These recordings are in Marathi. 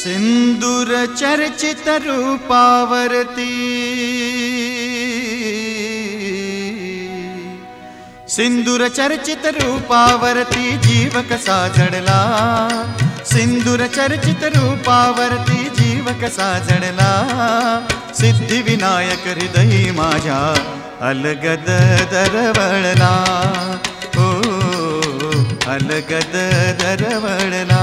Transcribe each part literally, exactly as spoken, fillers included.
सिंदूर चर्चित रूपावरती, सिंदूर चर्चित रूपावरती जीव कसा जडला, सिंदूर चर्चित रूपावरती जीव कसा जडला। सिद्धिविनायक हृदयी माझ्या अलगद दरवळला, हो अलगद दरवळला।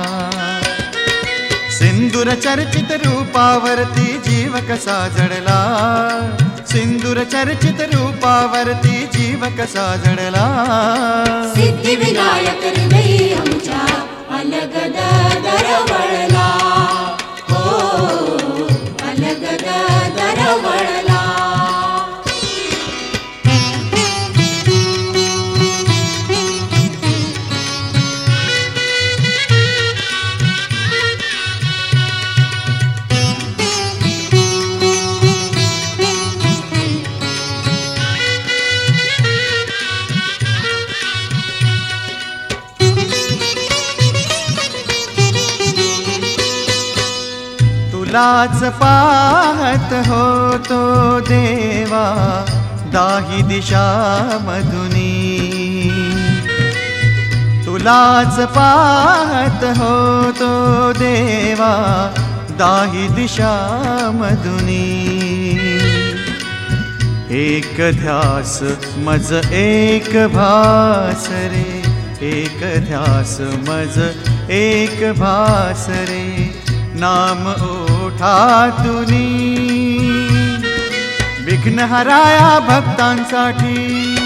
सिंदूर चर्चित रूपावरती जीव कसा जडला, सिंदूर चर्चित रूपावरती जीव कसा जडला। सिद्धिविनायक हृदयी आमच्या अलगद दरवळला, हो अलगद दरवळला। तुलाच पाहत होतो देवा दाही दिशा मधुनी, तुलाच पाहत होतो देवा दाही दिशा मधुनी। एक ध्यास मज एक भास रे, एक ध्यास मज एक भास रे। नाम ओठातुनी विघ्न हराया भक्तांसाठी,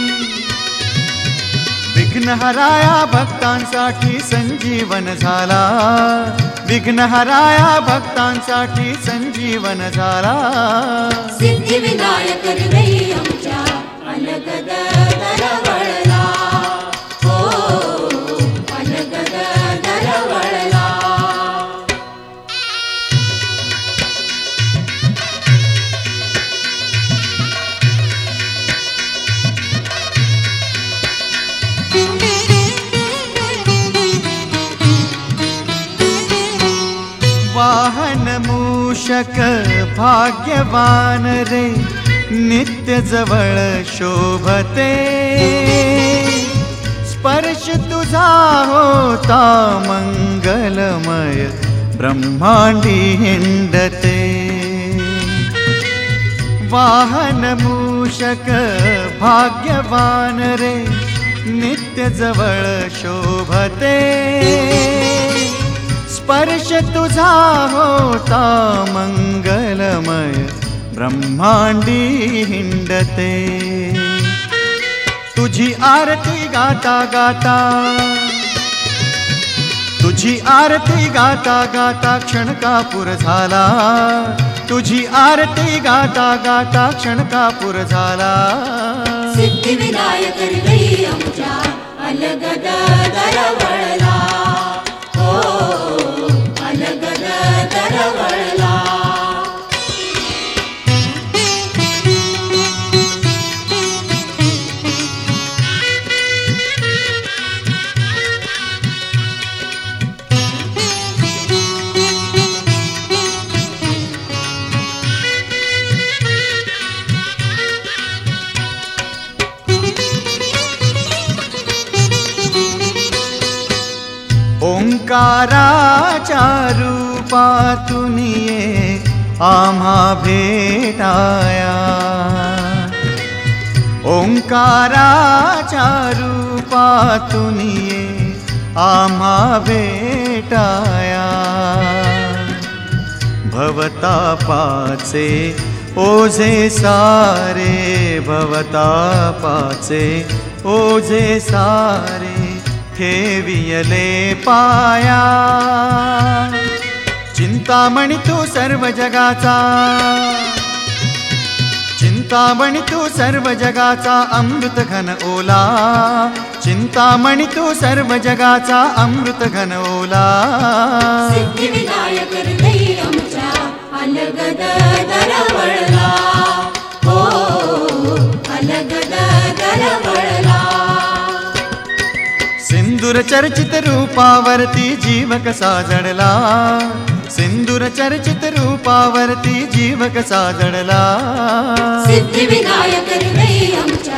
विघ्न हराया भक्तांसाठी संजीवन झाला, विघ्न हराया भक्तांसाठी संजीवन झाला। सिद्धिविनायक हृदयी आमच्या अलगद दरवळला, हो अलगद दरवळला। वाहन मूषक भाग्यवान रे, नित्य जवळ शोभते। स्पर्श तुझा होता मंगलमय, ब्रह्मांडी हिंडते। वाहन मूषक भाग्यवान रे, नित्य जवळ शोभते। स्पर्श तुझा होता मंगलमय, ब्रह्मांडी हिंडते। तुझी आरती गाता गाता, तुझी आरती गाता गाता क्षणकापूर झाला, तुझी आरती गाता गाता क्षणकापूर झाला। सिद्धिविनायक हृदयी आमच्या अलगद दरवळला, हो अलगद दरवळला। ओंकाराच्या रूपातून ये आम्हा भेटाया, ओंकाराच्या रूपातून ये आम्हा भेटाया। भवतापाचे ओझे सारे, भवतापाचे ओझे सारे ठेवियले पाया। चिंतामणी तू सर्व जगाचा, चिंतामणी तू सर्व जगाचा अमृत घन ओला, चिंतामणी तू सर्व जगाचा अमृत घन ओला। सिद्धिविनायक हृदयी आमच्या अलगद दरवळला, हो अलगद दरवळला। सिंदूर चर्चित रूपावरती जीव कसा जडला, सिंदूर चर्चित रूपावरती जीव कसा जडला सिद्धिविनायक हृदयी आमच्या